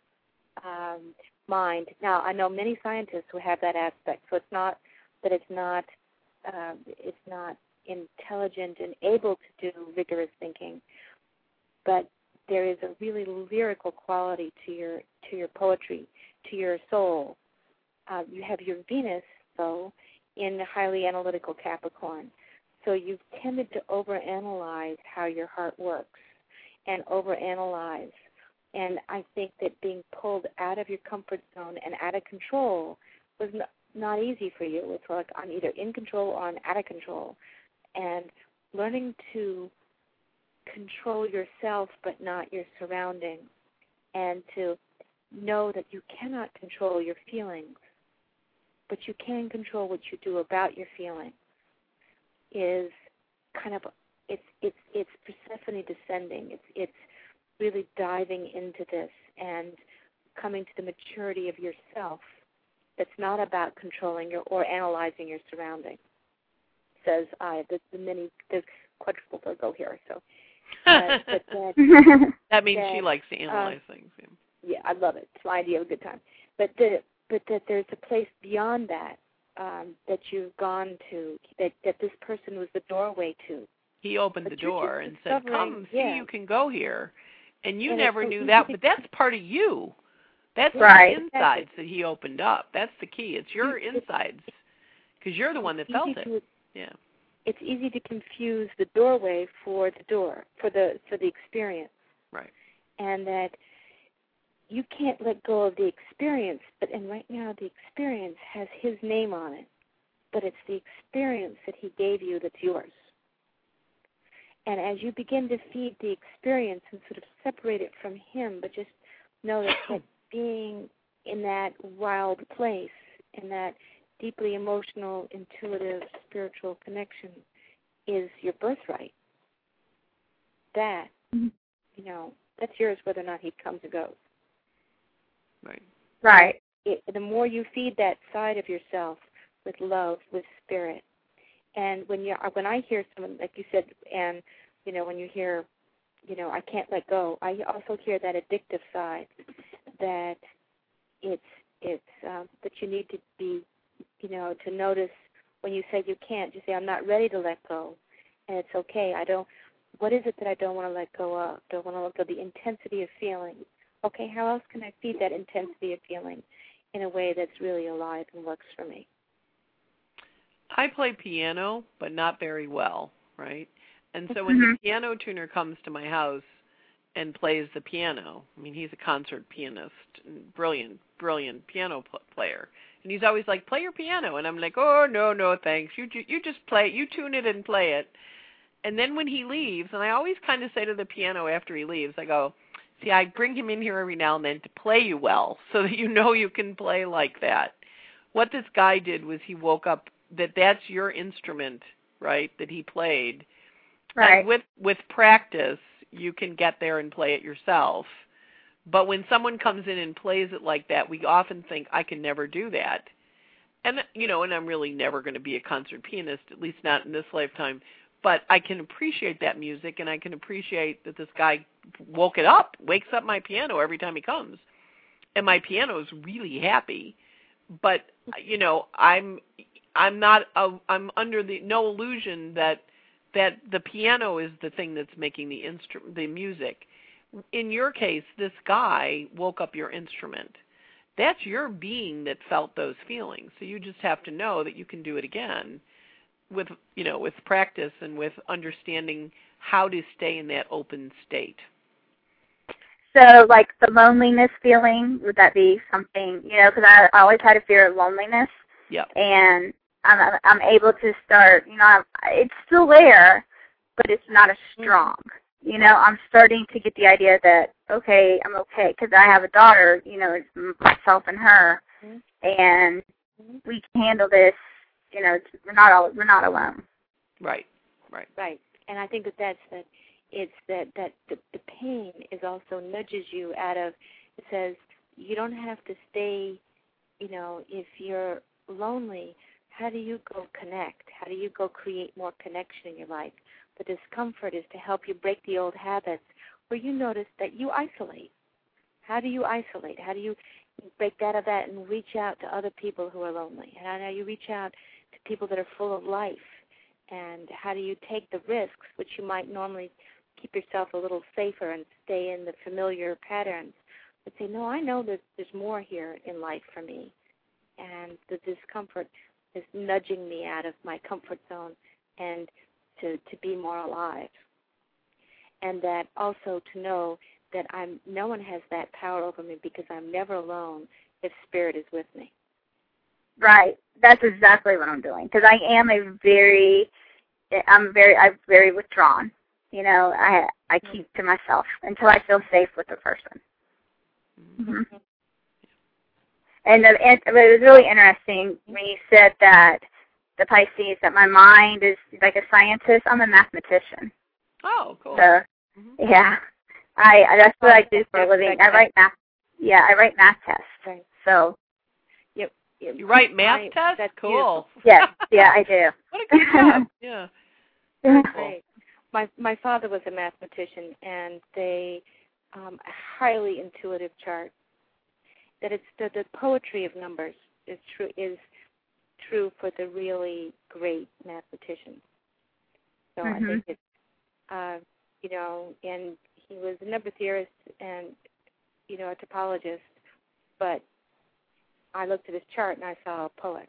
mind. Now, I know many scientists who have that aspect, so it's not that it's not intelligent and able to do vigorous thinking, but there is a really lyrical quality to your poetry, to your soul. You have your Venus, though, in the highly analytical Capricorn. So you've tended to overanalyze how your heart works and overanalyze. And I think that being pulled out of your comfort zone and out of control was not easy for you. It's like I'm either in control or I'm out of control. And learning to control yourself but not your surroundings, and to know that you cannot control your feelings, but you can control what you do about your feelings, is kind of it's Persephone descending. It's really diving into this and coming to the maturity of yourself. That's not about controlling or analyzing your surroundings. Says I. The quadruple Virgo here, so. That means she likes to analyze things. Yeah, I love it. It's my idea of a good time. But that there's a place beyond that that you've gone to, that this person was the doorway to. He opened the door and said, come see, you can go here. And you never knew that, but that's part of you. That's the insides that he opened up. That's the key. It's your insides, because you're the one that felt it. Yeah. It's easy to confuse the doorway for the door, for the experience. Right. And that you can't let go of the experience, and right now the experience has his name on it, but it's the experience that he gave you that's yours. And as you begin to feed the experience and sort of separate it from him, but just know that being in that wild place, in that deeply emotional, intuitive, spiritual connection is your birthright. That, that's yours whether or not he comes or goes. Right. Right. The more you feed that side of yourself with love, with spirit, and when I hear someone, like you said, and, when you hear, I can't let go, I also hear that addictive side, that it's that you need to be, to notice when you say you can't, you say, I'm not ready to let go. And it's okay. What is it that I don't want to let go of? Don't want to let go of the intensity of feeling. Okay, how else can I feed that intensity of feeling in a way that's really alive and works for me? I play piano, but not very well, right? And so when the piano tuner comes to my house and plays the piano, he's a concert pianist, and brilliant piano player. And he's always like, play your piano. And I'm like, oh, no, thanks. You just play it. You tune it and play it. And then when he leaves, and I always kind of say to the piano after he leaves, I go, see, I bring him in here every now and then to play you well so that you can play like that. What this guy did was he woke up that's your instrument, right, that he played. Right. And with practice, you can get there and play it yourself. But when someone comes in and plays it like that, we often think, I can never do that. And, and I'm really never going to be a concert pianist, at least not in this lifetime. But I can appreciate that music, and I can appreciate that this guy wakes up my piano every time he comes. And my piano is really happy. But, I'm under no illusion that the piano is the thing that's making the music. In your case, this guy woke up your instrument. That's your being that felt those feelings. So you just have to know that you can do it again with practice and with understanding how to stay in that open state. So, like the loneliness feeling, would that be something, because I always had a fear of loneliness. Yep. And I'm able to start, it's still there, but it's not as strong. I'm starting to get the idea that, okay, I'm okay, because I have a daughter, it's myself and her, and we can handle this, we're not alone. Right. And I think that's it's that the pain is also nudges you out of, it says, you don't have to stay, if you're lonely, how do you go connect? How do you go create more connection in your life? The discomfort is to help you break the old habits where you notice that you isolate. How do you isolate? How do you break out of that and reach out to other people who are lonely? And how do you reach out to people that are full of life? And how do you take the risks, which you might normally keep yourself a little safer and stay in the familiar patterns, but say, no, I know that there's more here in life for me. And the discomfort is nudging me out of my comfort zone and to be more alive. And that also to know that no one has that power over me because I'm never alone if Spirit is with me. Right. That's exactly what I'm doing, because I'm very withdrawn. I keep to myself until I feel safe with the person. Mm-hmm. And it was really interesting when you said that the Pisces, that my mind is like a scientist. I'm a mathematician. Oh, cool. So, yeah, that's what I do for a living. I write math. Yeah, I write math tests. Right. So. Yep. You write math tests? That's cool. Yeah, I do. What a good job. Yeah. Great. My father was a mathematician, and they a highly intuitive chart. That it's the poetry of numbers is true for the really great mathematicians. So I think it's and he was a number theorist and a topologist, but I looked at his chart and I saw a poet.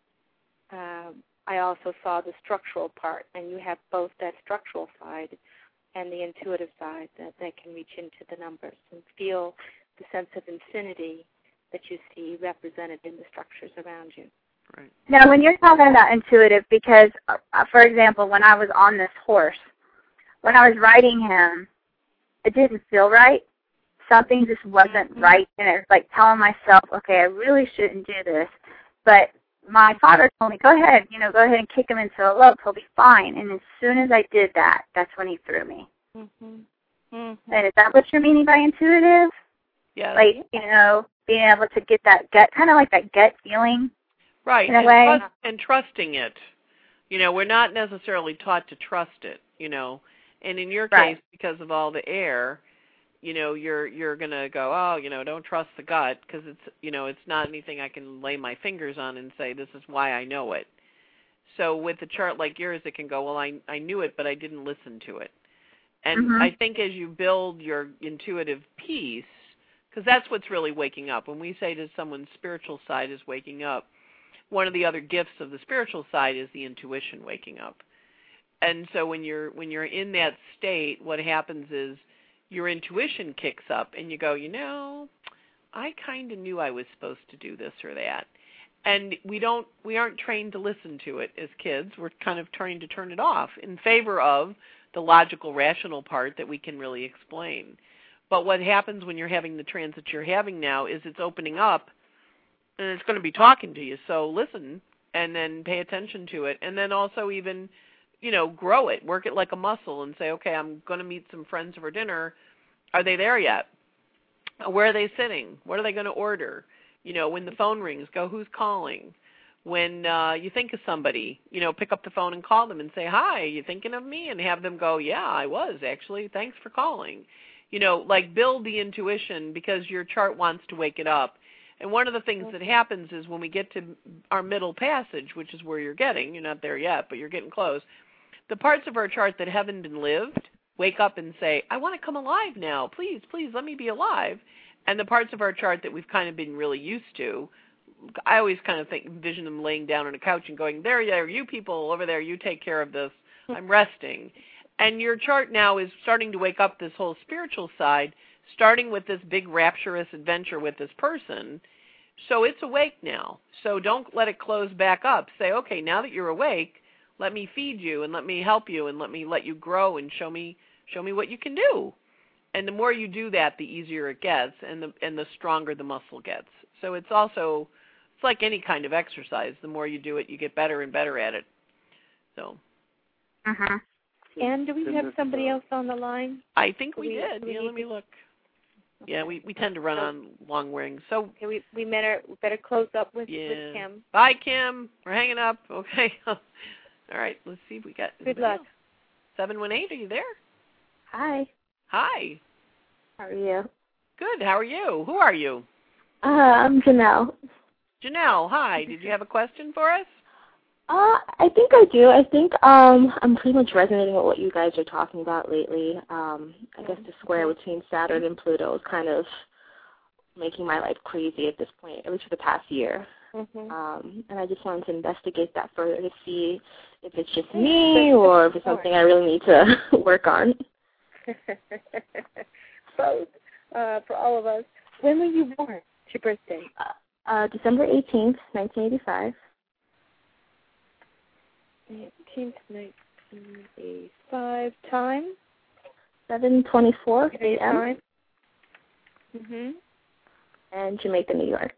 I also saw the structural part, and you have both that structural side and the intuitive side that can reach into the numbers and feel the sense of infinity that you see represented in the structures around you. Right. Now, when you're talking about intuitive, because, for example, when I was on this horse, when I was riding him, it didn't feel right. Something just wasn't right, and it was like telling myself, okay, I really shouldn't do this. But my father told me, go ahead and kick him into a lope. He'll be fine. And as soon as I did that, that's when he threw me. Mm-hmm. Mm-hmm. And is that what you're meaning by intuitive? Yeah. Like, being able to get that gut, kind of like that gut feeling. Right. In a way. And trusting it. We're not necessarily taught to trust it, And in your case, because of all the air, you're going to go, don't trust the gut because it's not anything I can lay my fingers on and say this is why I know it. So with a chart like yours, it can go, well, I knew it, but I didn't listen to it. And I think as you build your intuitive piece, because that's what's really waking up. When we say to someone's spiritual side is waking up, one of the other gifts of the spiritual side is the intuition waking up. And so when you're in that state, what happens is your intuition kicks up and you go, I kind of knew I was supposed to do this or that. And we aren't trained to listen to it as kids. We're kind of trained to turn it off in favor of the logical, rational part that we can really explain. But what happens when you're having the transit you're having now is it's opening up and it's going to be talking to you. So listen, and then pay attention to it. And then also even, grow it, work it like a muscle and say, okay, I'm going to meet some friends for dinner. Are they there yet? Where are they sitting? What are they going to order? When the phone rings, go, who's calling? When you think of somebody, pick up the phone and call them and say, hi, you thinking of me? And have them go, yeah, I was actually. Thanks for calling. Build the intuition because your chart wants to wake it up. And one of the things that happens is when we get to our middle passage, which is where you're getting, you're not there yet, but you're getting close, the parts of our chart that haven't been lived wake up and say, I want to come alive now. Please, let me be alive. And the parts of our chart that we've kind of been really used to, I always kind of envision them laying down on a couch and going, there, you people over there, you take care of this. I'm resting. And your chart now is starting to wake up this whole spiritual side, starting with this big rapturous adventure with this person. So it's awake now. So don't let it close back up. Say, okay, now that you're awake, let me feed you and let me help you and let you grow and show me what you can do. And the more you do that, the easier it gets and the stronger the muscle gets. So it's like any kind of exercise. The more you do it, you get better and better at it. So. Uh-huh. And do we have somebody else on the line? I think we did. Yeah, let me look. Yeah, we tend to run on long rings. So we better close up with Kim. Bye, Kim. We're hanging up. Okay. All right. Let's see if we got. Good luck. 718. Are you there? Hi. Hi. How are you? Good. How are you? Who are you? I'm Janelle. Janelle. Hi. Did you have a question for us? I think I do. I think I'm pretty much resonating with what you guys are talking about lately. I guess the square between Saturn and Pluto is kind of making my life crazy at this point, at least for the past year. And I just wanted to investigate that further to see if it's just me or if it's something I really need to work on. Both, for all of us. When were you born? What's your birthday? December 18th, 1985. 18th, 1985. Time? 7:24 a.m. And Jamaica, New York.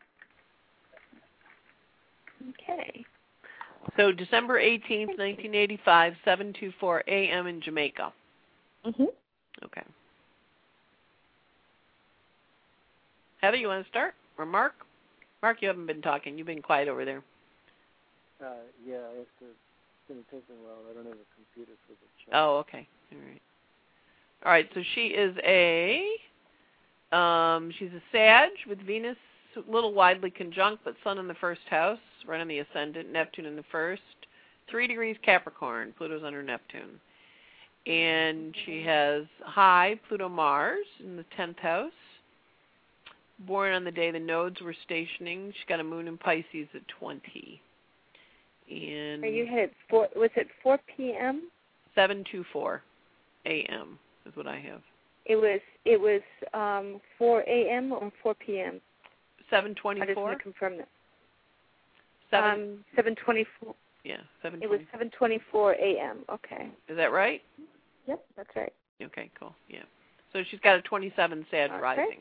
Okay. So December 18th, 1985, 7:24 a.m. in Jamaica. Okay. Heather, you want to start? Or Mark? Mark, you haven't been talking. You've been quiet over there. Yeah, it's going to take me a while. I don't have a computer for the chat. Oh, okay. All right, so she is she's a Sag with Venus a little widely conjunct, but Sun in the first house, right on the ascendant, Neptune in the first, 3 degrees Capricorn, Pluto's under Neptune. And she has high Pluto-Mars in the 10th house, born on the day the nodes were stationing. She's got a moon in Pisces at 20. And you had 4, was it 4 p.m.? 7:24 a.m. is what I have. It was 4 a.m. or 4 p.m.? 7:24. I just want to confirm that. 7:24. Yeah, 7:24. It was 7:24 a.m. Okay. Is that right? Yep, that's right. Okay, cool. Yeah. So she's got a 27 Sag rising.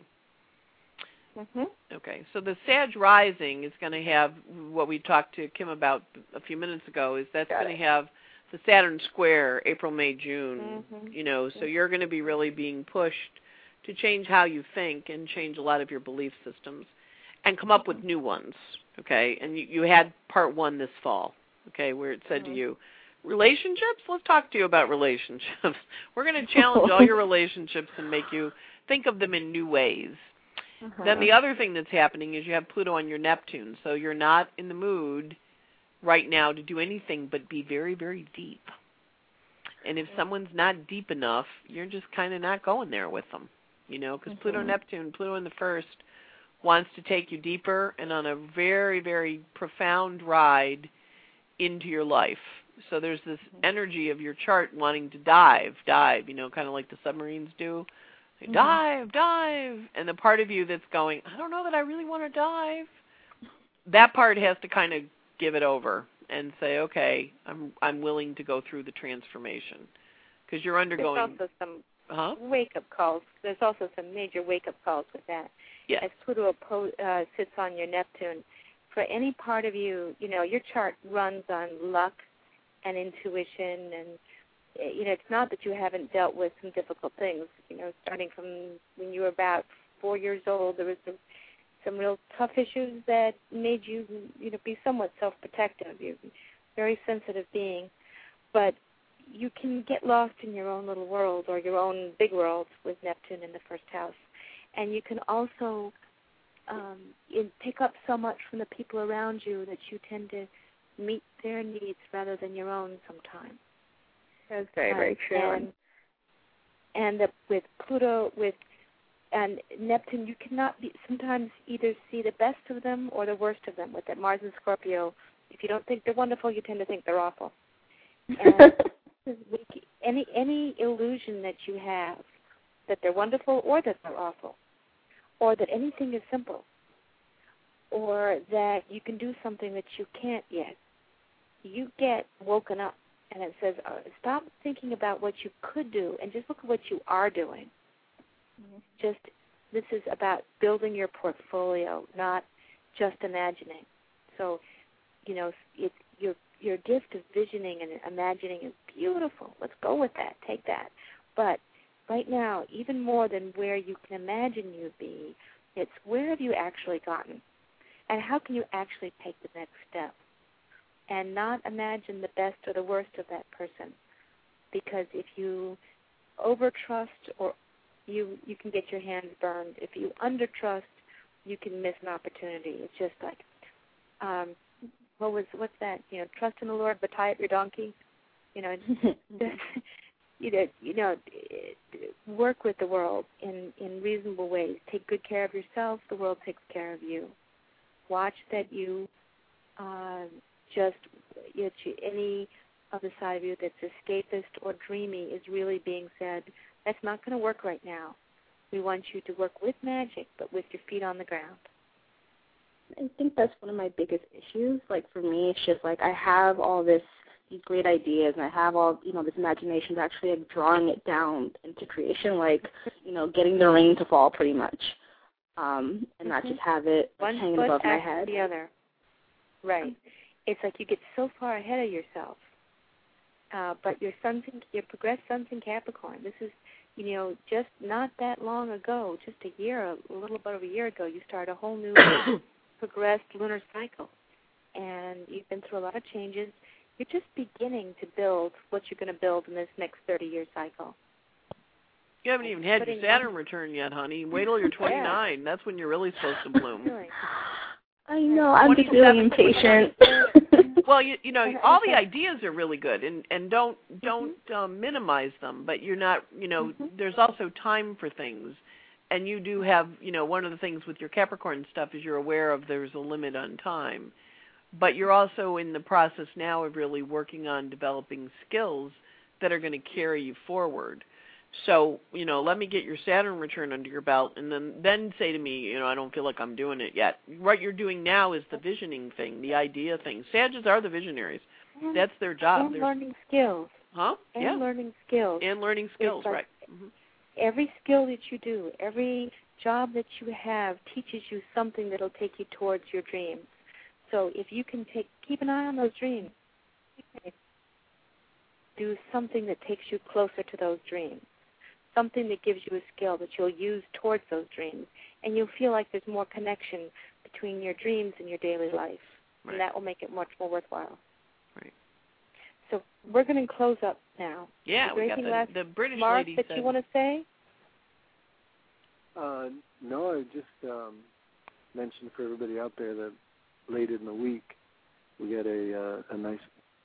Okay, so the Sag rising is going to have what we talked to Kim about a few minutes ago. Is that's going to have the Saturn square April, May, June. So you're going to be really being pushed to change how you think and change a lot of your belief systems, and come up with new ones. Okay, and you had part 1 this fall. Okay, where it said to you, relationships. Let's talk to you about relationships. We're going to challenge all your relationships and make you think of them in new ways. Then the other thing that's happening is you have Pluto on your Neptune, so you're not in the mood right now to do anything but be very, very deep. And if someone's not deep enough, you're just kind of not going there with them, because Pluto-Neptune, Pluto in the first, wants to take you deeper and on a very, very profound ride into your life. So there's this energy of your chart wanting to dive, kind of like the submarines do. Dive, and the part of you that's going, I don't know that I really want to dive, that part has to kind of give it over and say, okay, I'm willing to go through the transformation, because you're undergoing. There's also some wake-up calls. There's also some major wake-up calls with that. Yes. As Pluto sits on your Neptune, for any part of you, your chart runs on luck and intuition, and it's not that you haven't dealt with some difficult things. Starting from when you were about 4 years old, there was some real tough issues that made you, be somewhat self-protective. You're a very sensitive being, but you can get lost in your own little world or your own big world with Neptune in the first house, and you can also pick up so much from the people around you that you tend to meet their needs rather than your own sometimes. That's very, very true. And with Pluto, and Neptune, you cannot sometimes either see the best of them or the worst of them. With that Mars and Scorpio, if you don't think they're wonderful, you tend to think they're awful. And any illusion that you have that they're wonderful or that they're awful, or that anything is simple, or that you can do something that you can't yet, you get woken up. And it says, stop thinking about what you could do and just look at what you are doing. Mm-hmm. This is about building your portfolio, not just imagining. So, your gift of visioning and imagining is beautiful. Let's go with that. Take that. But right now, even more than where you can imagine you'd be, it's where have you actually gotten? And how can you actually take the next step? And not imagine the best or the worst of that person. Because if you overtrust, or you can get your hands burned. If you undertrust, you can miss an opportunity. It's just like, what's that? Trust in the Lord, but tie up your donkey. Work with the world in reasonable ways. Take good care of yourself. The world takes care of you. Watch that you any of the side of you that's escapist or dreamy is really being said, that's not going to work right now. We want you to work with magic, but with your feet on the ground. I think that's one of my biggest issues. Like, for me, it's just like I have all these great ideas, and I have all, this imagination, actually like drawing it down into creation, like, getting the rain to fall pretty much, and not just have it hanging above my head. One foot after the other. Right. It's like you get so far ahead of yourself. But your progressed sun's in Capricorn. This is, just not that long ago, just a little above a year ago, you started a whole new progressed lunar cycle. And you've been through a lot of changes. You're just beginning to build what you're going to build in this next 30-year cycle. You haven't even had your Saturn return yet, honey. Wait till you're 29. Yeah. That's when you're really supposed to bloom. Really? I know. I'm just really impatient. Well, all the ideas are really good, and don't minimize them. But you're not, there's also time for things, and you do have, one of the things with your Capricorn stuff is you're aware of there's a limit on time, but you're also in the process now of really working on developing skills that are going to carry you forward. So, let me get your Saturn return under your belt, and then say to me, I don't feel like I'm doing it yet. What you're doing now is the visioning thing, the idea thing. Sagittarius are the visionaries. That's their job. And learning skills. Huh? And learning skills. And learning skills, like right. Mm-hmm. Every skill that you do, every job that you have teaches you something that will take you towards your dreams. So if you can keep an eye on those dreams, do something that takes you closer to those dreams. Something that gives you a skill that you'll use towards those dreams, and you'll feel like there's more connection between your dreams and your daily life, right. And that will make it much more worthwhile. Right. So we're going to close up now. Yeah, we got the British Mark, lady that said. You want to say? No, I just mentioned for everybody out there that later in the week we get a nice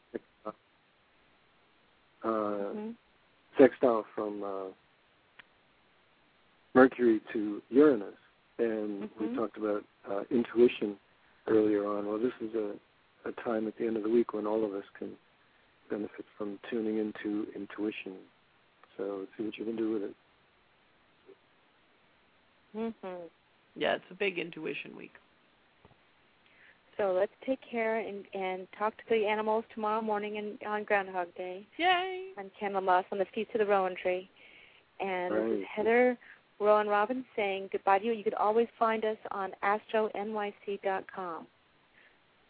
sextile from Mercury to Uranus, and we talked about intuition earlier on. Well, this is a time at the end of the week when all of us can benefit from tuning into intuition. So see what you can do with it. Yeah, it's a big intuition week. So let's take care and talk to the animals tomorrow morning on Groundhog Day. Yay! On Candlemas, on the Feast of the Rowan Tree. And right. This is Heather Rowan-Robbins saying goodbye to you. You can always find us on astronyc.com.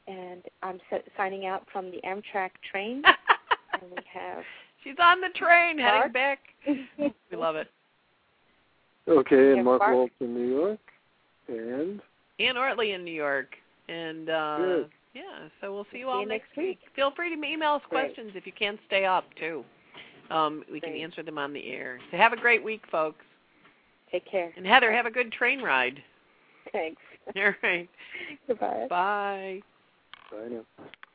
and I'm signing out from the Amtrak train. And we have she's on the train Mark. heading back. We love it. Okay, and Mark Waltz in New York, and Ann Ortley in New York, and yeah. So we'll see you all next week. Feel free to email us questions if you can't stay up too. We can answer them on the air. So have a great week, folks. Take care. And Heather, have a good train ride. Thanks. All right. Goodbye. Bye. Bye now.